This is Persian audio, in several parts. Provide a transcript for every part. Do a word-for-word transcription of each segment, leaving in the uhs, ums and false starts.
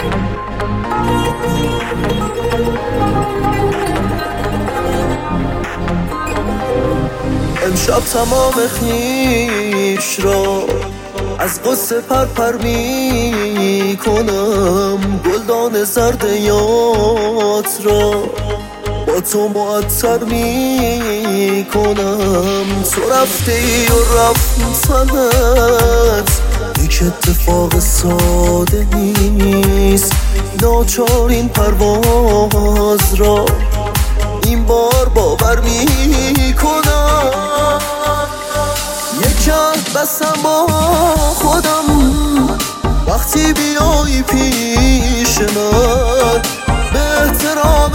امشب تمام خویش را از غصه پرپر می کنم، گلدان زرد یاد را با تو معطر می کنم. تو رفته ای و رفتنت یک اتفاق ساده نیست، ناچار این پرواز را این بار باور می کنم. یک عهد بستم با خودم وقتی بیایی پیش من، به احترام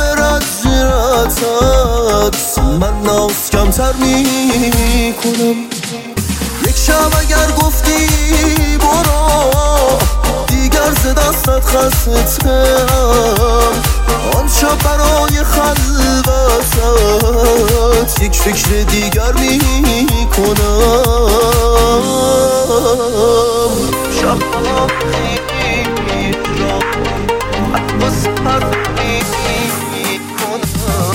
رجعتت من ناز کمتر می کنم. یک شب اگر گفتی برو دیگر ز دستت خستم، آن شب برای خلوتت یک فکر دیگر می کنم. شب با خیلی را عباس پر می کنم.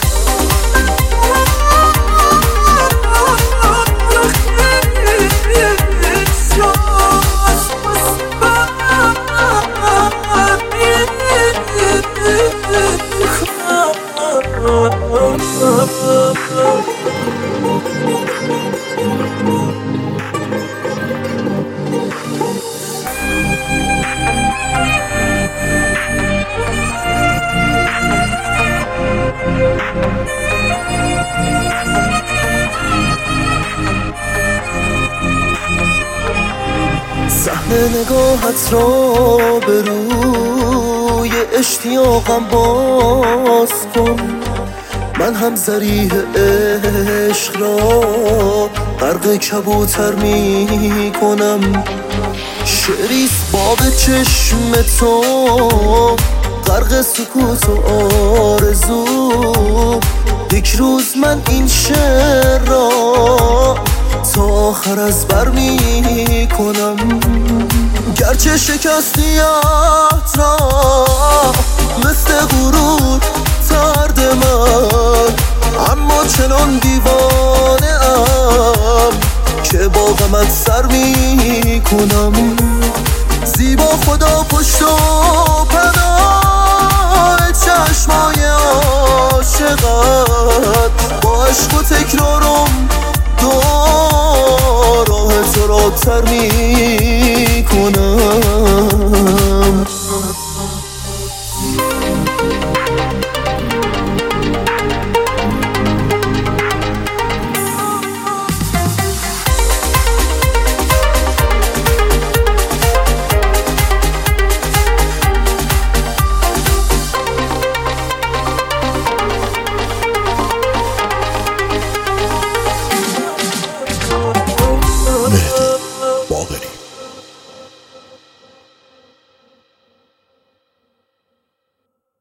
صحنه نگاهت را به روی اشتیاقم باز کن، من هم ذریح عشق را غرق کبوتر می کنم. شعریست باب چشم تو غرق سکوت و آرزو، یک روز من این شعر را تا آخر از بر می کنم. گرچه شکستی عهد را مثل غرور ترد من، اما چنان دیوانه ام که با غمت سر می کنم. زیبا خدا پشت و پناه چشمای عاشقت، با عشق و تکرارم دو راه تو را تر می